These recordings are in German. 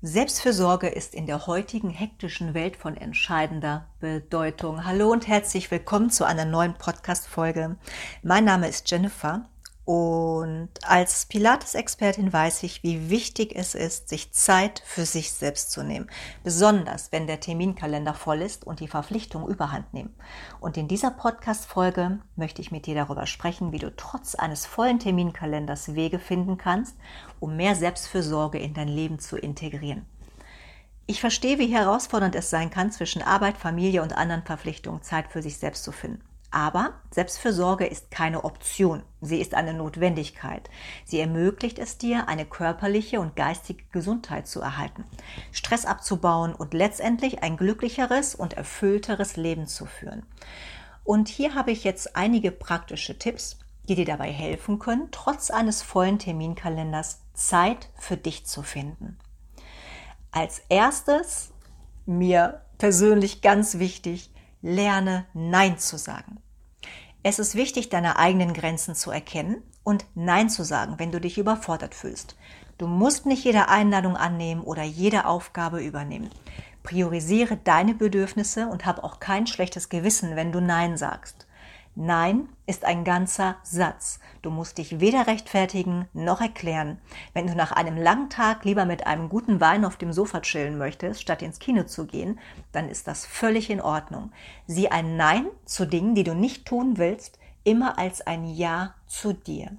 Selbstfürsorge ist in der heutigen hektischen Welt von entscheidender Bedeutung. Hallo und herzlich willkommen zu einer neuen Podcast-Folge. Mein Name ist Jennifer und als Pilates-Expertin weiß ich, wie wichtig es ist, sich Zeit für sich selbst zu nehmen. Besonders, wenn der Terminkalender voll ist und die Verpflichtungen überhand nehmen. Und in dieser Podcast-Folge möchte ich mit dir darüber sprechen, wie du trotz eines vollen Terminkalenders Wege finden kannst, um mehr Selbstfürsorge in dein Leben zu integrieren. Ich verstehe, wie herausfordernd es sein kann, zwischen Arbeit, Familie und anderen Verpflichtungen Zeit für sich selbst zu finden. Aber Selbstfürsorge ist keine Option, sie ist eine Notwendigkeit. Sie ermöglicht es dir, eine körperliche und geistige Gesundheit zu erhalten, Stress abzubauen und letztendlich ein glücklicheres und erfüllteres Leben zu führen. Und hier habe ich jetzt einige praktische Tipps, die dir dabei helfen können, trotz eines vollen Terminkalenders Zeit für dich zu finden. Als erstes, mir persönlich ganz wichtig, lerne Nein zu sagen. Es ist wichtig, deine eigenen Grenzen zu erkennen und Nein zu sagen, wenn du dich überfordert fühlst. Du musst nicht jede Einladung annehmen oder jede Aufgabe übernehmen. Priorisiere deine Bedürfnisse und hab auch kein schlechtes Gewissen, wenn du Nein sagst. Nein ist ein ganzer Satz. Du musst dich weder rechtfertigen noch erklären. Wenn du nach einem langen Tag lieber mit einem guten Wein auf dem Sofa chillen möchtest, statt ins Kino zu gehen, dann ist das völlig in Ordnung. Sieh ein Nein zu Dingen, die du nicht tun willst, immer als ein Ja zu dir.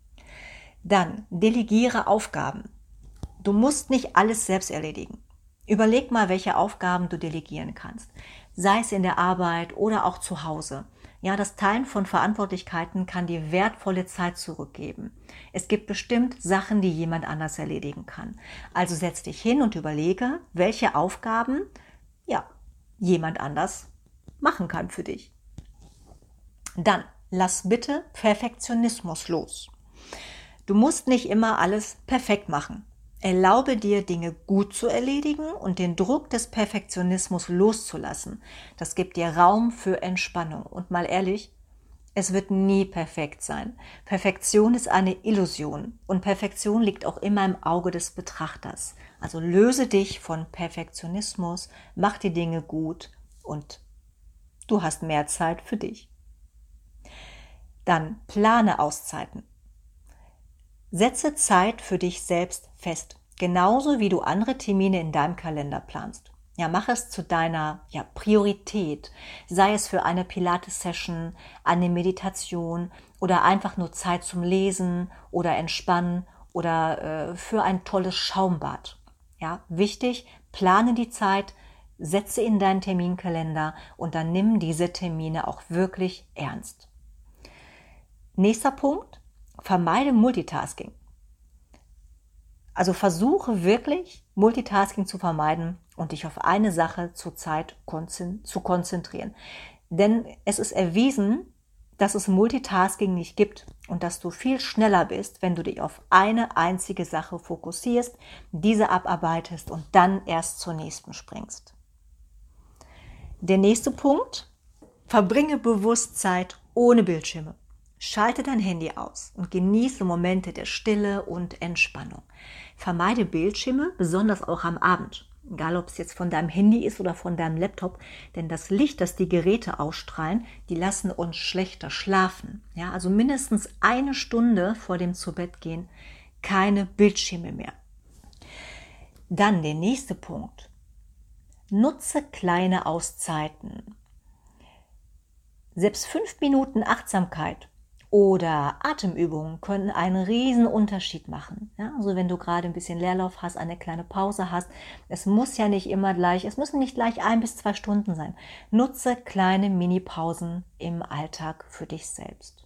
Dann delegiere Aufgaben. Du musst nicht alles selbst erledigen. Überleg mal, welche Aufgaben du delegieren kannst. Sei es in der Arbeit oder auch zu Hause. Ja, das Teilen von Verantwortlichkeiten kann dir wertvolle Zeit zurückgeben. Es gibt bestimmt Sachen, die jemand anders erledigen kann. Also setz dich hin und überlege, welche Aufgaben, jemand anders machen kann für dich. Dann lass bitte Perfektionismus los. Du musst nicht immer alles perfekt machen. Erlaube dir, Dinge gut zu erledigen und den Druck des Perfektionismus loszulassen. Das gibt dir Raum für Entspannung. Und mal ehrlich, es wird nie perfekt sein. Perfektion ist eine Illusion und Perfektion liegt auch immer im Auge des Betrachters. Also löse dich von Perfektionismus, mach die Dinge gut und du hast mehr Zeit für dich. Dann plane Auszeiten. Setze Zeit für dich selbst fest, genauso wie du andere Termine in deinem Kalender planst. Ja, mach es zu deiner Priorität, sei es für eine Pilates-Session, eine Meditation oder einfach nur Zeit zum Lesen oder Entspannen oder für ein tolles Schaumbad. Ja, wichtig, plane die Zeit, setze in deinen Terminkalender und dann nimm diese Termine auch wirklich ernst. Nächster Punkt. Vermeide Multitasking. Also versuche wirklich, Multitasking zu vermeiden und dich auf eine Sache zur Zeit zu konzentrieren. Denn es ist erwiesen, dass es Multitasking nicht gibt und dass du viel schneller bist, wenn du dich auf eine einzige Sache fokussierst, diese abarbeitest und dann erst zur nächsten springst. Der nächste Punkt, verbringe bewusst Zeit ohne Bildschirme. Schalte dein Handy aus und genieße Momente der Stille und Entspannung. Vermeide Bildschirme, besonders auch am Abend. Egal, ob es jetzt von deinem Handy ist oder von deinem Laptop, denn das Licht, das die Geräte ausstrahlen, die lassen uns schlechter schlafen. Ja, also mindestens eine Stunde vor dem Zubettgehen keine Bildschirme mehr. Dann der nächste Punkt. Nutze kleine Auszeiten. Selbst 5 Minuten Achtsamkeit oder Atemübungen können einen riesen Unterschied machen. Ja, also wenn du gerade ein bisschen Leerlauf hast, eine kleine Pause hast, es müssen nicht gleich 1 bis 2 Stunden sein. Nutze kleine Mini-Pausen im Alltag für dich selbst.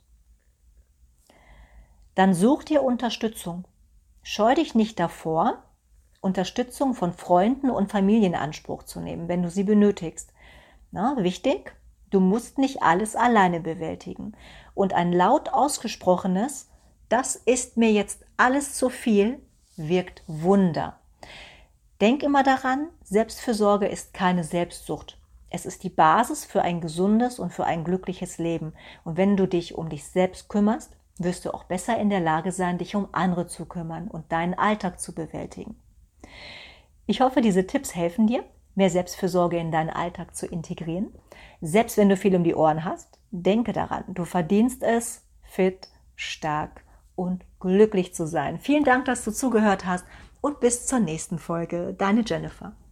Dann such dir Unterstützung. Scheu dich nicht davor, Unterstützung von Freunden und Familie in Anspruch zu nehmen, wenn du sie benötigst. Wichtig, du musst nicht alles alleine bewältigen. Und ein laut ausgesprochenes, das ist mir jetzt alles zu viel, wirkt Wunder. Denk immer daran, Selbstfürsorge ist keine Selbstsucht. Es ist die Basis für ein gesundes und für ein glückliches Leben. Und wenn du dich um dich selbst kümmerst, wirst du auch besser in der Lage sein, dich um andere zu kümmern und deinen Alltag zu bewältigen. Ich hoffe, diese Tipps helfen dir, mehr Selbstfürsorge in deinen Alltag zu integrieren. Selbst wenn du viel um die Ohren hast, denke daran, du verdienst es, fit, stark und glücklich zu sein. Vielen Dank, dass du zugehört hast und bis zur nächsten Folge. Deine Jennifer.